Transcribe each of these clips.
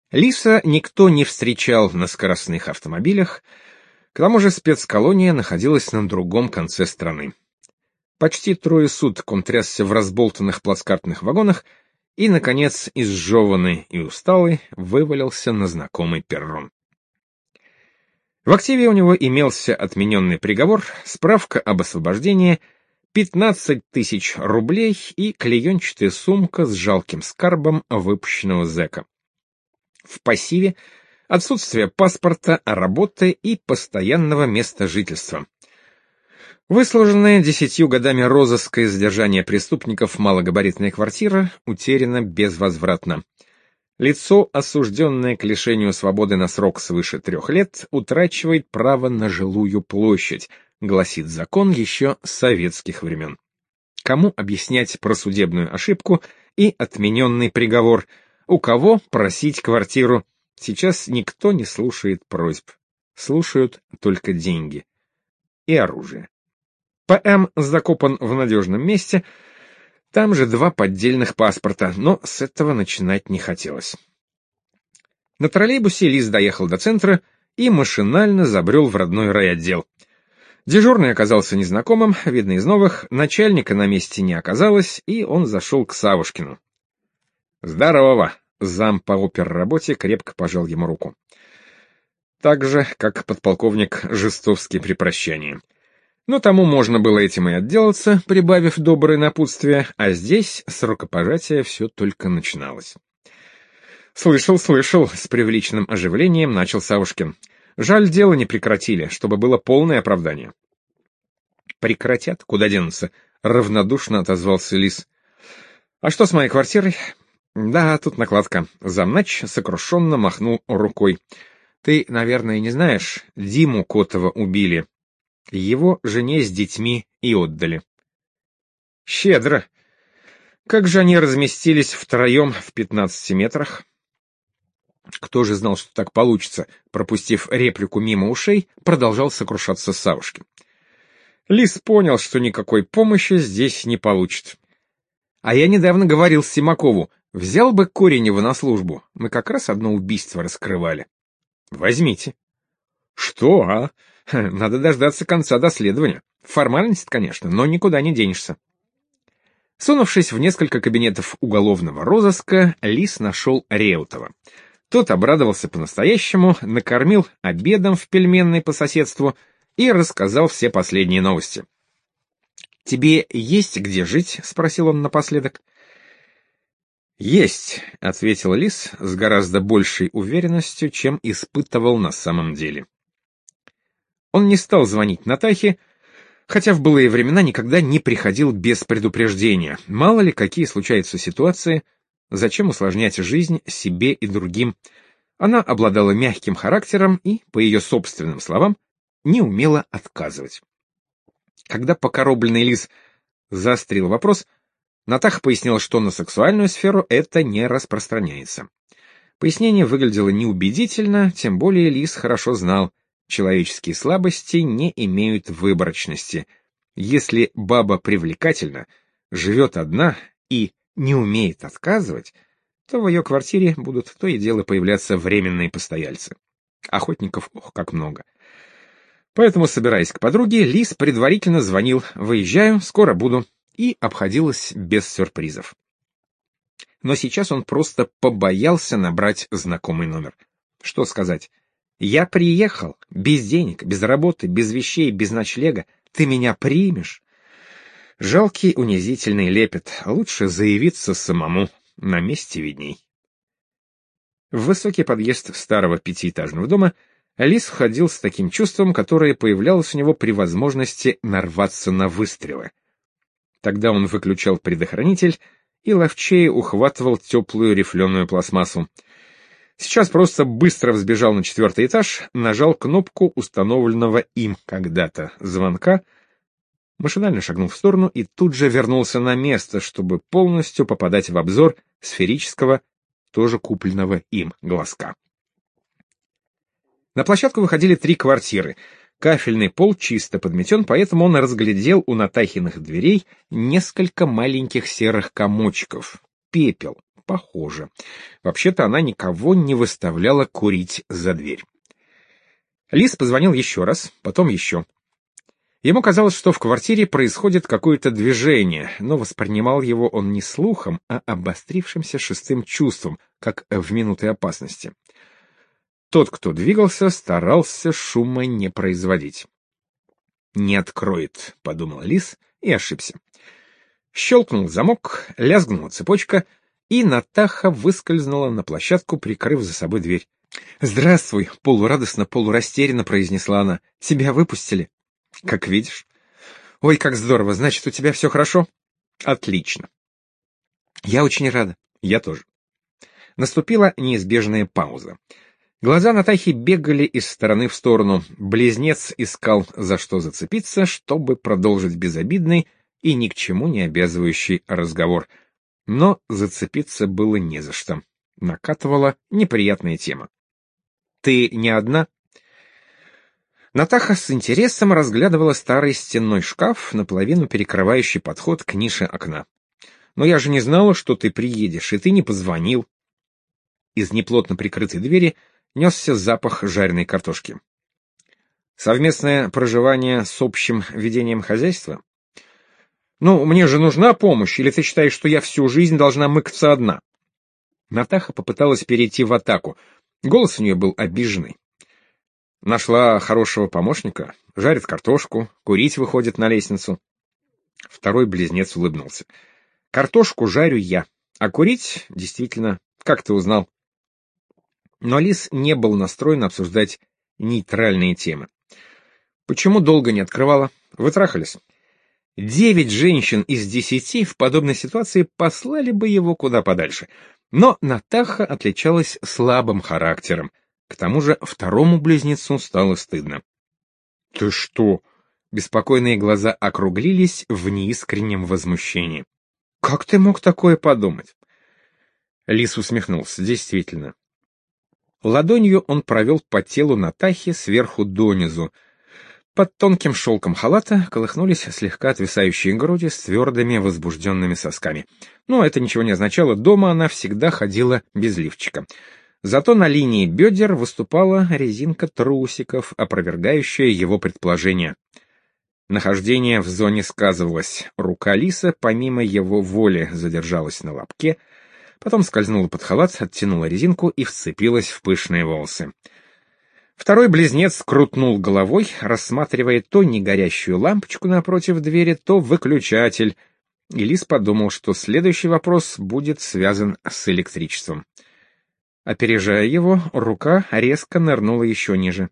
Лиса никто не встречал на скоростных автомобилях, к тому же спецколония находилась на другом конце страны. Почти 3 суток он трясся в разболтанных плацкартных вагонах и, наконец, изжеванный и усталый, вывалился на знакомый перрон. В активе у него имелся отмененный приговор, справка об освобождении, 15 тысяч рублей и клеенчатая сумка с жалким скарбом выпущенного зэка. В пассиве отсутствие паспорта, работы и постоянного места жительства. Выслуженная 10 годами розыска и задержания преступников малогабаритная квартира утеряна безвозвратно. Лицо, осужденное к лишению свободы на срок свыше 3 лет, утрачивает право на жилую площадь, гласит закон еще с советских времен. Кому объяснять про судебную ошибку и отмененный приговор? У кого просить квартиру? Сейчас никто не слушает просьб. Слушают только деньги. И оружие. ПМ закопан в надежном месте. Там же 2 поддельных паспорта, но с этого начинать не хотелось. На троллейбусе Лис доехал до центра и машинально забрел в родной райотдел. Дежурный оказался незнакомым, видно из новых, начальника на месте не оказалось, и он зашел к Савушкину. «Здорово!» — зам по оперработе крепко пожал ему руку. Так же, как подполковник Жестовский при прощании. Но тому можно было этим и отделаться, прибавив доброе напутствие, а здесь с рукопожатия все только начиналось. «Слышал, с превеличным оживлением начал Савушкин. Жаль, дело не прекратили, чтобы было полное оправдание». «Прекратят, куда денутся?» — равнодушно отозвался Лис. «А что с моей квартирой?» «Да, тут накладка». Замнач сокрушенно махнул рукой. «Ты, наверное, не знаешь, Диму Котова убили. Его жене с детьми и отдали». «Щедро! Как же они разместились втроем в 15 метрах?» Кто же знал, что так получится? Пропустив реплику мимо ушей, продолжал сокрушаться Савушкин. Лис понял, что никакой помощи здесь не получит. «А я недавно говорил Симакову, взял бы Коренева на службу, мы как раз одно убийство раскрывали». «Возьмите». «Что, а? Надо дождаться конца доследования. Формальность, конечно, но никуда не денешься». Сунувшись в несколько кабинетов уголовного розыска, Лис нашел Реутова. Тот обрадовался по-настоящему, накормил обедом в пельменной по соседству и рассказал все последние новости. «Тебе есть где жить?» — спросил он напоследок. «Есть», — ответил Лис с гораздо большей уверенностью, чем испытывал на самом деле. Он не стал звонить Натахе, хотя в былые времена никогда не приходил без предупреждения. Мало ли, какие случаются ситуации, зачем усложнять жизнь себе и другим. Она обладала мягким характером и, по ее собственным словам, не умела отказывать. Когда покоробленный Лис заострил вопрос, Натаха пояснила, что на сексуальную сферу это не распространяется. Пояснение выглядело неубедительно, тем более Лис хорошо знал, человеческие слабости не имеют выборочности. Если баба привлекательна, живет одна и не умеет отказывать, то в ее квартире будут то и дело появляться временные постояльцы. Охотников, ох, как много. Поэтому, собираясь к подруге, Лис предварительно звонил: «Выезжаю, скоро буду», и обходилось без сюрпризов. Но сейчас он просто побоялся набрать знакомый номер. Что сказать? «Я приехал, без денег, без работы, без вещей, без ночлега. Ты меня примешь?» Жалкий унизительный лепет. Лучше заявиться самому. На месте видней. В высокий подъезд старого 5-этажного дома Лис входил с таким чувством, которое появлялось у него при возможности нарваться на выстрелы. Тогда он выключал предохранитель и ловчее ухватывал теплую рифленую пластмассу. Сейчас просто быстро взбежал на 4-й этаж, нажал кнопку установленного им когда-то звонка, машинально шагнул в сторону и тут же вернулся на место, чтобы полностью попадать в обзор сферического, тоже купленного им глазка. На площадку выходили 3 квартиры. Кафельный пол чисто подметен, поэтому он разглядел у Натахиных дверей несколько маленьких серых комочков. Пепел, похоже. Вообще-то она никого не выставляла курить за дверь. Лис позвонил еще раз, потом еще. Ему казалось, что в квартире происходит какое-то движение, но воспринимал его он не слухом, а обострившимся шестым чувством, как в минуты опасности. Тот, кто двигался, старался шума не производить. «Не откроет», — подумал Лис и ошибся. Щелкнул замок, лязгнула цепочка, и Натаха выскользнула на площадку, прикрыв за собой дверь. «Здравствуй», — полурадостно, полурастерянно произнесла она. «Тебя выпустили?» «Как видишь». «Ой, как здорово, значит, у тебя все хорошо?» «Отлично». «Я очень рада». «Я тоже». Наступила неизбежная пауза. Глаза Натахи бегали из стороны в сторону. Близнец искал, за что зацепиться, чтобы продолжить безобидный и ни к чему не обязывающий разговор. Но зацепиться было не за что. Накатывала неприятная тема. «Ты не одна?» Натаха с интересом разглядывала старый стенной шкаф, наполовину перекрывающий подход к нише окна. «Но я же не знала, что ты приедешь, и ты не позвонил». Из неплотно прикрытой двери несся запах жареной картошки. «Совместное проживание с общим ведением хозяйства?» «Ну, мне же нужна помощь, или ты считаешь, что я всю жизнь должна мыкаться одна?» Натаха попыталась перейти в атаку. Голос у нее был обиженный. «Нашла хорошего помощника, жарит картошку, курить выходит на лестницу». Второй близнец улыбнулся. «Картошку жарю я, а курить, действительно, как ты узнал?» Но Лис не был настроен обсуждать нейтральные темы. «Почему долго не открывала? Вы трахались?» 9 женщин из 10 в подобной ситуации послали бы его куда подальше. Но Натаха отличалась слабым характером. К тому же второму близнецу стало стыдно. «Ты что?» Беспокойные глаза округлились в неискреннем возмущении. «Как ты мог такое подумать?» Лис усмехнулся. Действительно. Ладонью он провел по телу Натахи сверху донизу. Под тонким шелком халата колыхнулись слегка отвисающие груди с твердыми возбужденными сосками. Но это ничего не означало, дома она всегда ходила без лифчика. Зато на линии бедер выступала резинка трусиков, опровергающая его предположение. Нахождение в зоне сказывалось. Рука Лиса, помимо его воли, задержалась на лобке, потом скользнула под халат, оттянула резинку и вцепилась в пышные волосы. Второй близнец крутнул головой, рассматривая то негорящую лампочку напротив двери, то выключатель, и Лис подумал, что следующий вопрос будет связан с электричеством. Опережая его, рука резко нырнула еще ниже.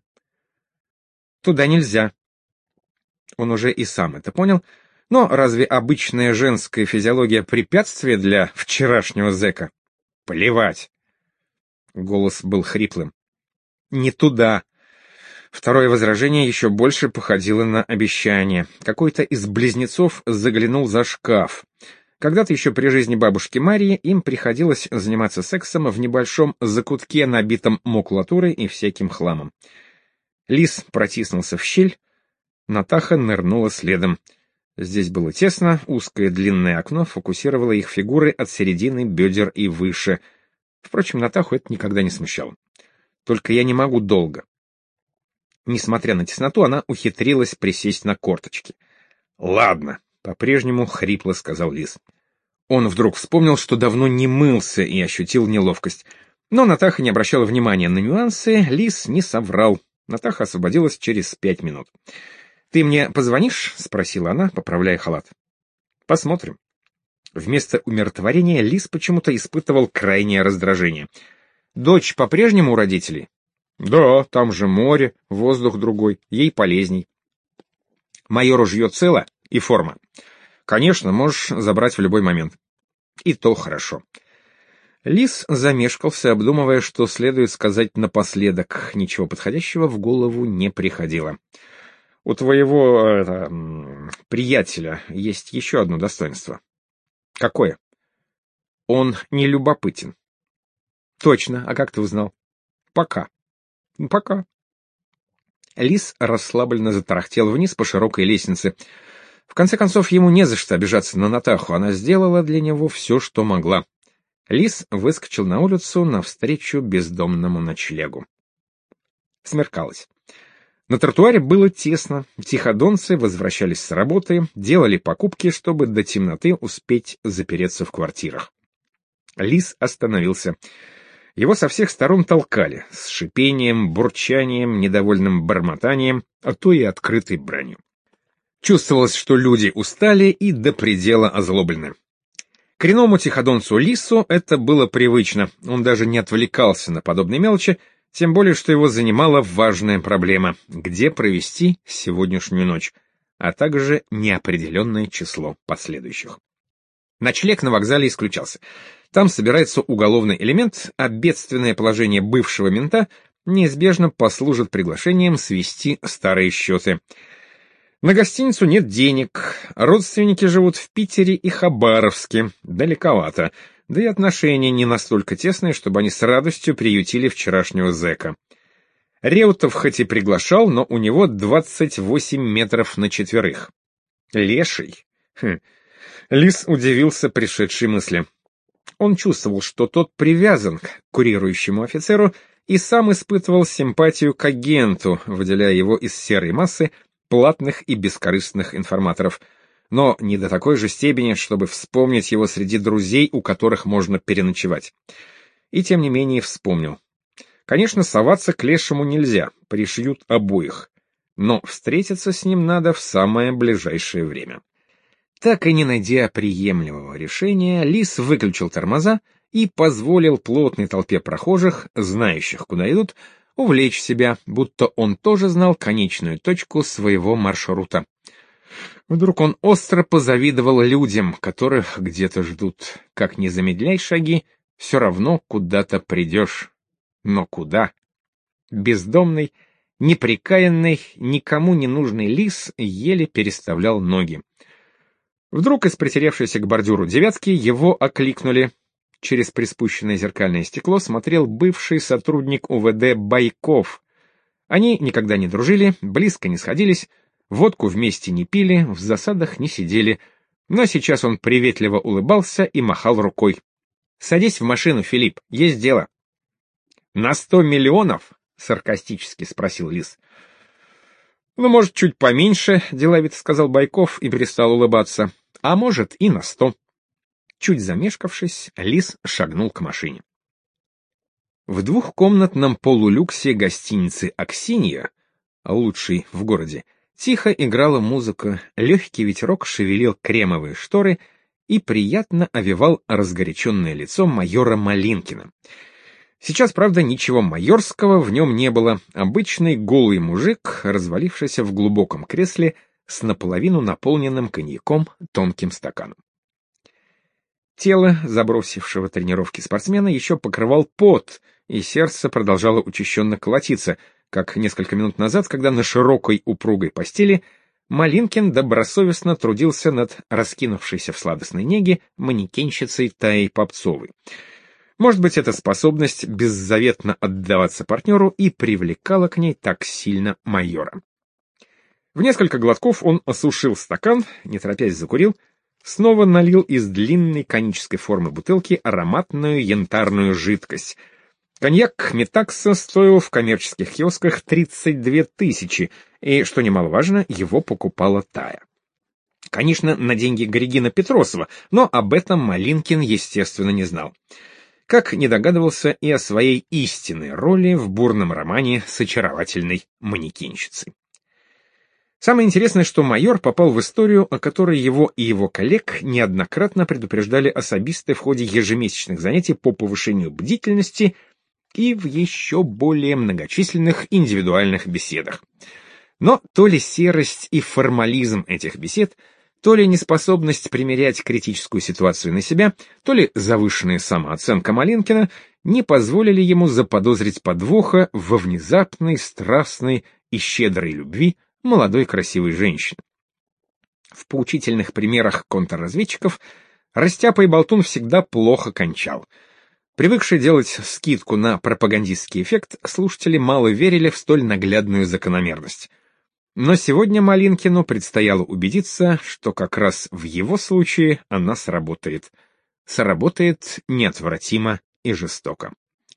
«Туда нельзя». Он уже и сам это понял, но разве обычная женская физиология препятствие для вчерашнего зэка? Плевать. Голос был хриплым. «Не туда». Второе возражение еще больше походило на обещание. Какой-то из близнецов заглянул за шкаф. Когда-то еще при жизни бабушки Марии им приходилось заниматься сексом в небольшом закутке, набитом макулатурой и всяким хламом. Лис протиснулся в щель, Натаха нырнула следом. Здесь было тесно, узкое длинное окно фокусировало их фигуры от середины бедер и выше. Впрочем, Натаху это никогда не смущало. «Только я не могу долго». Несмотря на тесноту, она ухитрилась присесть на корточки. «Ладно», — по-прежнему хрипло сказал Лис. Он вдруг вспомнил, что давно не мылся, и ощутил неловкость. Но Натаха не обращала внимания на нюансы, Лис не соврал. Натаха освободилась через 5 минут. «Ты мне позвонишь?» — спросила она, поправляя халат. «Посмотрим». Вместо умиротворения Лис почему-то испытывал крайнее раздражение. «Дочь по-прежнему у родителей?» «Да, там же море, воздух другой, ей полезней». «Мое ружье цело и форма?» «Конечно, можешь забрать в любой момент». «И то хорошо». Лис замешкался, обдумывая, что следует сказать напоследок. Ничего подходящего в голову не приходило. «У твоего приятеля есть еще одно достоинство». «Какое?» «Он не любопытен». «Точно, а как ты узнал?» «Пока». «Пока». Лис расслабленно затарахтел вниз по широкой лестнице. В конце концов, ему не за что обижаться на Натаху, она сделала для него все, что могла. Лис выскочил на улицу навстречу бездомному ночлегу. Смеркалось. На тротуаре было тесно, тиходонцы возвращались с работы, делали покупки, чтобы до темноты успеть запереться в квартирах. Лис остановился. Его со всех сторон толкали, с шипением, бурчанием, недовольным бормотанием, а то и открытой бранью. Чувствовалось, что люди устали и до предела озлоблены. Коренному тиходонцу Лису это было привычно, он даже не отвлекался на подобные мелочи, тем более, что его занимала важная проблема — где провести сегодняшнюю ночь, а также неопределенное число последующих. Ночлег на вокзале исключался. Там собирается уголовный элемент, а бедственное положение бывшего мента неизбежно послужит приглашением свести старые счеты. На гостиницу нет денег, родственники живут в Питере и Хабаровске, далековато, да и отношения не настолько тесные, чтобы они с радостью приютили вчерашнего зэка. Реутов хоть и приглашал, но у него 28 метров на четверых. Леший? Лис удивился пришедшей мысли. Он чувствовал, что тот привязан к курирующему офицеру и сам испытывал симпатию к агенту, выделяя его из серой массы платных и бескорыстных информаторов, но не до такой же степени, чтобы вспомнить его среди друзей, у которых можно переночевать. И тем не менее вспомнил. Конечно, соваться к Лешему нельзя, пришьют обоих, но встретиться с ним надо в самое ближайшее время. Так и не найдя приемлемого решения, Лис выключил тормоза и позволил плотной толпе прохожих, знающих, куда идут, увлечь себя, будто он тоже знал конечную точку своего маршрута. Вдруг он остро позавидовал людям, которых где-то ждут. Как ни замедляй шаги, все равно куда-то придешь. Но куда? Бездомный, неприкаянный, никому не нужный лис еле переставлял ноги. Вдруг из притеревшейся к бордюру девятки его окликнули. Через приспущенное зеркальное стекло смотрел бывший сотрудник УВД Байков. Они никогда не дружили, близко не сходились, водку вместе не пили, в засадах не сидели, но сейчас он приветливо улыбался и махал рукой. «Садись в машину, Филипп, есть дело». «На 100 миллионов?» — саркастически спросил Лис. «Ну, может, чуть поменьше», — деловито сказал Байков и перестал улыбаться. «А может, и на 100». Чуть замешкавшись, Лис шагнул к машине. В двухкомнатном полулюксе гостиницы «Аксинья», а лучшей в городе, тихо играла музыка, легкий ветерок шевелил кремовые шторы и приятно овевал разгоряченное лицо майора Малинкина. Сейчас, правда, ничего майорского в нем не было, обычный голый мужик, развалившийся в глубоком кресле с наполовину наполненным коньяком тонким стаканом. Тело забросившего тренировки спортсмена еще покрывал пот, и сердце продолжало учащенно колотиться, как несколько минут назад, когда на широкой упругой постели Малинкин добросовестно трудился над раскинувшейся в сладостной неге манекенщицей Таей Попцовой. Может быть, эта способность беззаветно отдаваться партнеру и привлекала к ней так сильно майора. В несколько глотков он осушил стакан, не торопясь закурил, снова налил из длинной конической формы бутылки ароматную янтарную жидкость. Коньяк Метакса стоил в коммерческих киосках 32 тысячи, и, что немаловажно, его покупала Тая. Конечно, на деньги Григина Петросова, но об этом Малинкин, естественно, не знал. Как не догадывался и о своей истинной роли в бурном романе с очаровательной манекенщицей. Самое интересное, что майор попал в историю, о которой его и его коллег неоднократно предупреждали особисты в ходе ежемесячных занятий по повышению бдительности и в еще более многочисленных индивидуальных беседах. Но то ли серость и формализм этих бесед, то ли неспособность примерять критическую ситуацию на себя, то ли завышенная самооценка Малинкина не позволили ему заподозрить подвоха во внезапной, страстной и щедрой любви молодой красивой женщины. В поучительных примерах контрразведчиков растяпа и болтун всегда плохо кончал. Привыкшие делать скидку на пропагандистский эффект, слушатели мало верили в столь наглядную закономерность. Но сегодня Малинкину предстояло убедиться, что как раз в его случае она сработает. сработает неотвратимо и жестоко.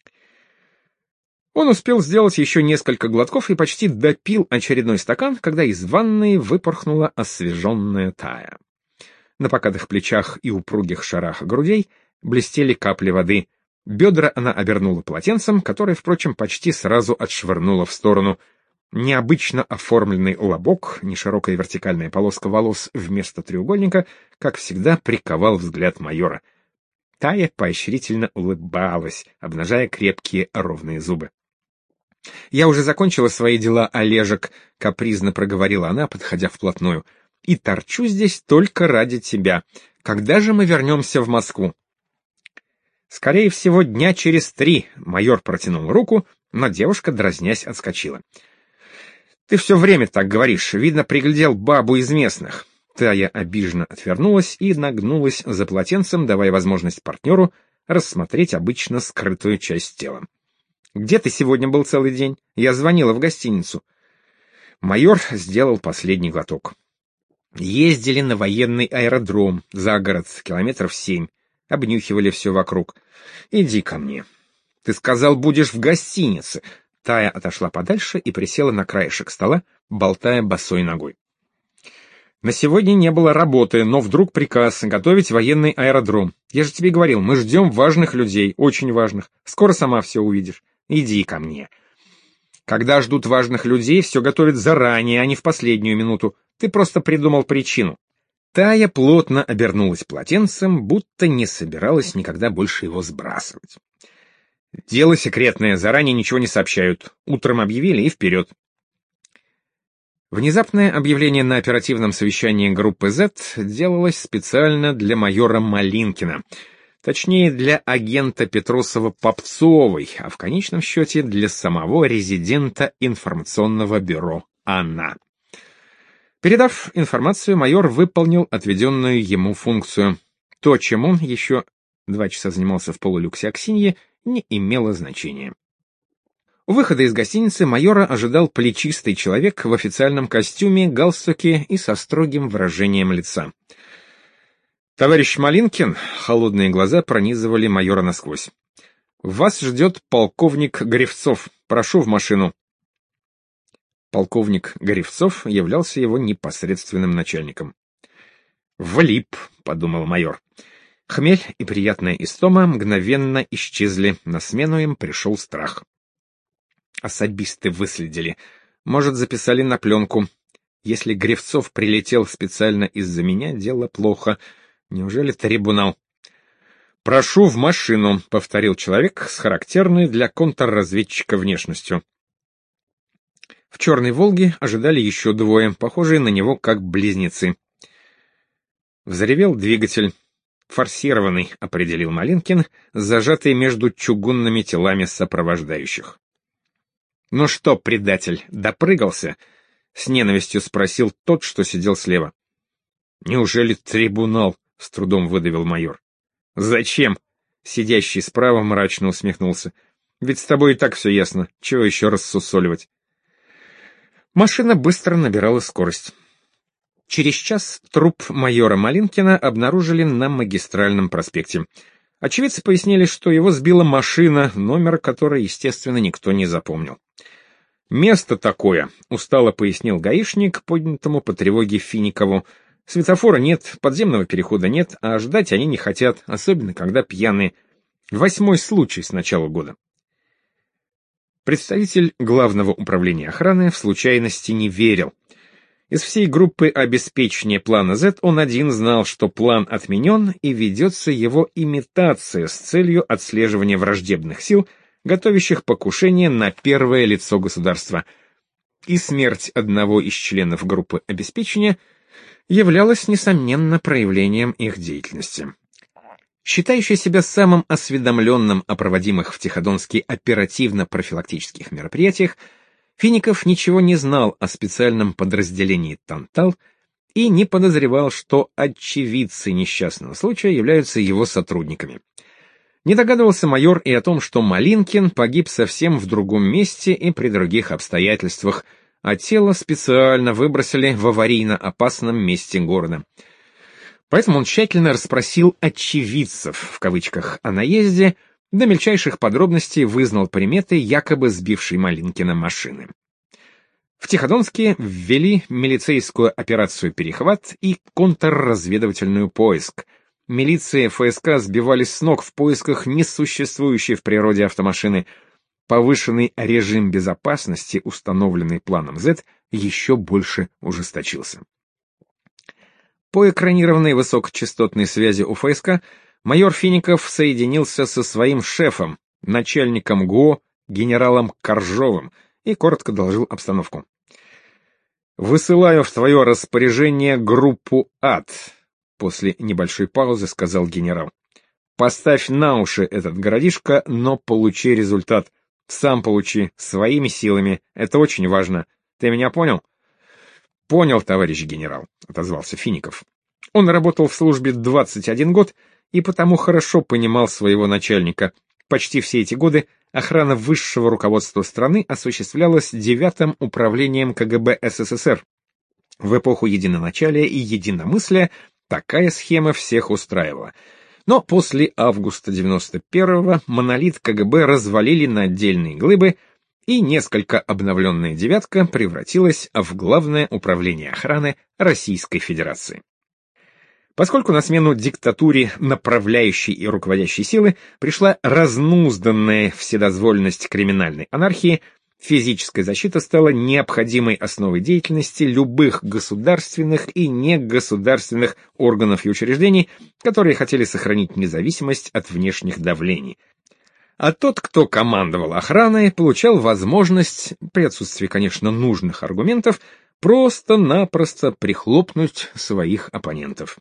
Он успел сделать еще несколько глотков и почти допил очередной стакан, когда из ванной выпорхнула освеженная Тая. На покатых плечах и упругих шарах грудей блестели капли воды. Бедра она обернула полотенцем, которое, впрочем, почти сразу отшвырнула в сторону. Необычно оформленный лобок, неширокая вертикальная полоска волос вместо треугольника, как всегда, приковал взгляд майора. Тая поощрительно улыбалась, обнажая крепкие ровные зубы. «Я уже закончила свои дела, Олежек», — капризно проговорила она, подходя вплотную. «И торчу здесь только ради тебя. Когда же мы вернемся в Москву?» «Скорее всего, дня через 3», — майор протянул руку, но девушка, дразнясь, отскочила. «Ты все время так говоришь. Видно, приглядел бабу из местных». Тая обиженно отвернулась и нагнулась за полотенцем, давая возможность партнеру рассмотреть обычно скрытую часть тела. «Где ты сегодня был целый день? Я звонила в гостиницу». Майор сделал последний глоток. «Ездили на военный аэродром, за город, километров 7. Обнюхивали все вокруг. Иди ко мне». «Ты сказал, будешь в гостинице». Тая отошла подальше и присела на краешек стола, болтая босой ногой. «На сегодня не было работы, но вдруг приказ готовить военный аэродром. Я же тебе говорил, мы ждем важных людей, очень важных. Скоро сама все увидишь. Иди ко мне». «Когда ждут важных людей, все готовят заранее, а не в последнюю минуту. Ты просто придумал причину». Тая плотно обернулась полотенцем, будто не собиралась никогда больше его сбрасывать. «Дело секретное, заранее ничего не сообщают. Утром объявили и вперед». Внезапное объявление на оперативном совещании группы Z делалось специально для майора Малинкина. Точнее, для агента Петросова-Попцовой, а в конечном счете для самого резидента информационного бюро «Она». Передав информацию, майор выполнил отведенную ему функцию. То, чем он еще 2 часа занимался в полулюксе Аксиньи, не имело значения. У выхода из гостиницы майора ожидал плечистый человек в официальном костюме, галстуке и со строгим выражением лица. «Товарищ Малинкин», — холодные глаза пронизывали майора насквозь, — «вас ждет полковник Гривцов. Прошу в машину». Полковник Гривцов являлся его непосредственным начальником. «Влип», — подумал майор. Хмель и приятная истома мгновенно исчезли, на смену им пришел страх. Особисты выследили. Может, записали на пленку. Если Гривцов прилетел специально из-за меня, дело плохо. Неужели трибунал? «Прошу в машину», — повторил человек с характерной для контрразведчика внешностью. В «Черной Волге» ожидали еще 2, похожие на него как близнецы. Взревел двигатель. «Форсированный», — определил Малинкин, зажатый между чугунными телами сопровождающих. «Ну что, предатель, допрыгался?» — с ненавистью спросил тот, что сидел слева. «Неужели трибунал?» — с трудом выдавил майор. «Зачем?» — сидящий справа мрачно усмехнулся. «Ведь с тобой и так все ясно. Чего еще рассусоливать?» Машина быстро набирала скорость. Через час труп майора Малинкина обнаружили на Магистральном проспекте. Очевидцы пояснили, что его сбила машина, номер которой, естественно, никто не запомнил. «Место такое», — устало пояснил гаишник, поднятому по тревоге Финикову. «Светофора нет, подземного перехода нет, а ждать они не хотят, особенно когда пьяные. 8-й случай с начала года». Представитель Главного управления охраны в случайности не верил. Из всей группы обеспечения плана Z он один знал, что план отменен и ведется его имитация с целью отслеживания враждебных сил, готовящих покушение на первое лицо государства. И смерть одного из членов группы обеспечения являлась, несомненно, проявлением их деятельности. Считающий себя самым осведомленным о проводимых в Тиходонске оперативно-профилактических мероприятиях, Фиников ничего не знал о специальном подразделении «Тантал» и не подозревал, что очевидцы несчастного случая являются его сотрудниками. Не догадывался майор и о том, что Малинкин погиб совсем в другом месте и при других обстоятельствах, а тело специально выбросили в аварийно опасном месте города. Поэтому он тщательно расспросил «очевидцев» в кавычках о наезде, до мельчайших подробностей вызнал приметы якобы сбившей Малинкина машины. В Тиходонске ввели милицейскую операцию «Перехват» и контрразведывательную «Поиск». Милиция и ФСК сбивались с ног в поисках несуществующей в природе автомашины. Повышенный режим безопасности, установленный планом Z, еще больше ужесточился. По экранированной высокочастотной связи у ФСК майор Фиников соединился со своим шефом, начальником ГУО, генералом Коржовым, и коротко доложил обстановку. «Высылаю в твое распоряжение группу АД», — после небольшой паузы сказал генерал. «Поставь на уши этот городишко, но получи результат. Сам получи, своими силами, это очень важно. Ты меня понял?» «Понял, товарищ генерал», — отозвался Фиников. Он работал в службе 21 год и потому хорошо понимал своего начальника. Почти все эти годы охрана высшего руководства страны осуществлялась 9-м управлением КГБ СССР. В эпоху единоначалия и единомыслия такая схема всех устраивала. Но после августа 91-го монолит КГБ развалили на отдельные глыбы, и несколько обновленная «девятка» превратилась в Главное управление охраны Российской Федерации. Поскольку на смену диктатуре направляющей и руководящей силы пришла разнузданная вседозволенность криминальной анархии, физическая защита стала необходимой основой деятельности любых государственных и негосударственных органов и учреждений, которые хотели сохранить независимость от внешних давлений. А тот, кто командовал охраной, получал возможность, при отсутствии, конечно, нужных аргументов, просто-напросто прихлопнуть своих оппонентов.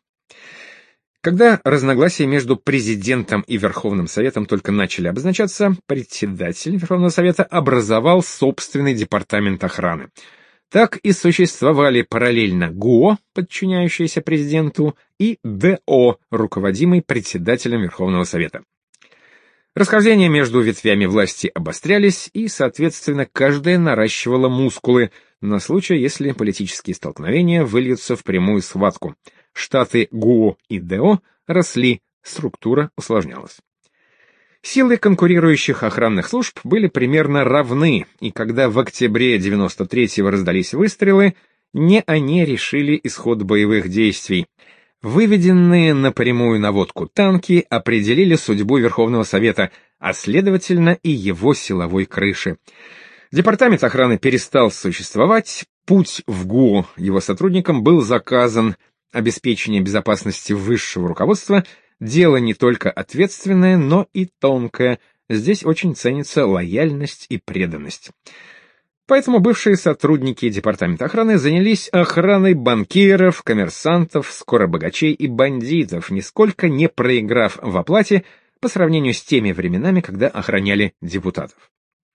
Когда разногласия между президентом и Верховным Советом только начали обозначаться, председатель Верховного Совета образовал собственный департамент охраны. Так и существовали параллельно ГУО, подчиняющийся президенту, и ДО, руководимый председателем Верховного Совета. Расхождения между ветвями власти обострялись, и, соответственно, каждая наращивала мускулы на случай, если политические столкновения выльются в прямую схватку. Штаты ГУО и ДО росли, структура усложнялась. Силы конкурирующих охранных служб были примерно равны, и когда в октябре 93-го раздались выстрелы, не они решили исход боевых действий. Выведенные на прямую наводку танки определили судьбу Верховного Совета, а следовательно и его силовой крыши. Департамент охраны перестал существовать, путь в ГУО его сотрудникам был заказан. Обеспечение безопасности высшего руководства — дело не только ответственное, но и тонкое. Здесь очень ценится лояльность и преданность. Поэтому бывшие сотрудники департамента охраны занялись охраной банкиров, коммерсантов, скоробогачей и бандитов, нисколько не проиграв в оплате по сравнению с теми временами, когда охраняли депутатов.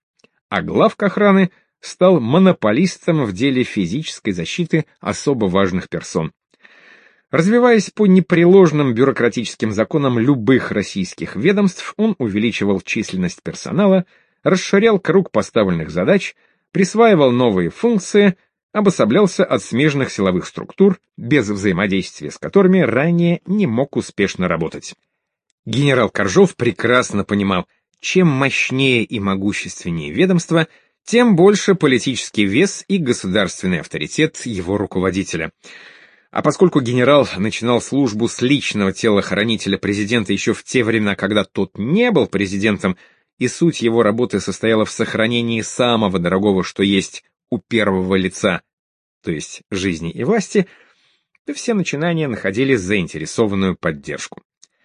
А главк охраны стал монополистом в деле физической защиты особо важных персон. Развиваясь по непреложным бюрократическим законам любых российских ведомств, он увеличивал численность персонала, расширял круг поставленных задач, присваивал новые функции, обособлялся от смежных силовых структур, без взаимодействия с которыми ранее не мог успешно работать. Генерал Коржов прекрасно понимал, чем мощнее и могущественнее ведомство, тем больше политический вес и государственный авторитет его руководителя. А поскольку генерал начинал службу с личного телохранителя президента еще в те времена, когда тот не был президентом, и суть его работы состояла в сохранении самого дорогого, что есть у первого лица, то есть жизни и власти, то все начинания находили заинтересованную поддержку.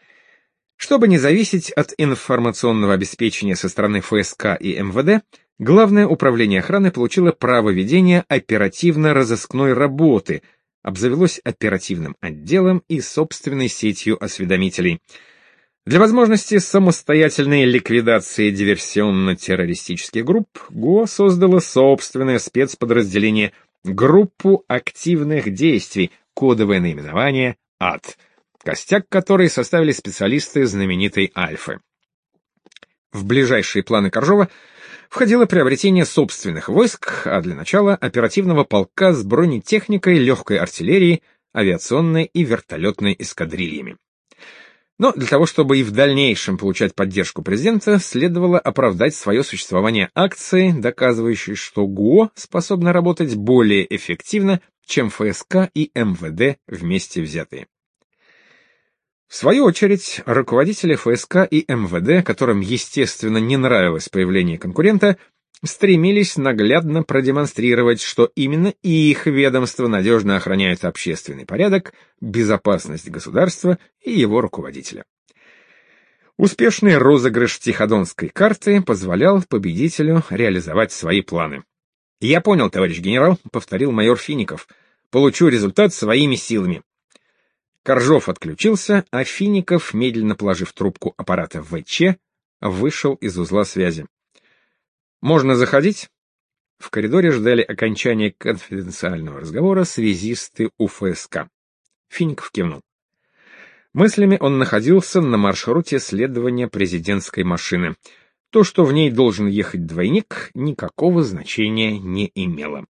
Чтобы не зависеть от информационного обеспечения со стороны ФСК и МВД, Главное управление охраны получило право ведения оперативно-розыскной работы, обзавелось оперативным отделом и собственной сетью осведомителей. Для возможности самостоятельной ликвидации диверсионно-террористических групп ГУО создало собственное спецподразделение «Группу активных действий», кодовое наименование АД, костяк которой составили специалисты знаменитой Альфы. В ближайшие планы Коржова входило приобретение собственных войск, а для начала оперативного полка с бронетехникой, легкой артиллерией, авиационной и вертолетной эскадрильями. Но для того, чтобы и в дальнейшем получать поддержку президента, следовало оправдать свое существование акцией, доказывающей, что ГУО способна работать более эффективно, чем ФСК и МВД вместе взятые. В свою очередь, руководители ФСК и МВД, которым, естественно, не нравилось появление конкурента, стремились наглядно продемонстрировать, что именно их ведомство надежно охраняет общественный порядок, безопасность государства и его руководителя. Успешный розыгрыш Тиходонской карты позволял победителю реализовать свои планы. «Я понял, товарищ генерал», — повторил майор Фиников, — «получу результат своими силами». Коржов отключился, а Фиников, медленно положив трубку аппарата ВЧ, вышел из узла связи. «Можно заходить?» В коридоре ждали окончания конфиденциального разговора связисты УФСК. Фиников кивнул. Мыслями он находился на маршруте следования президентской машины. То, что в ней должен ехать двойник, никакого значения не имело.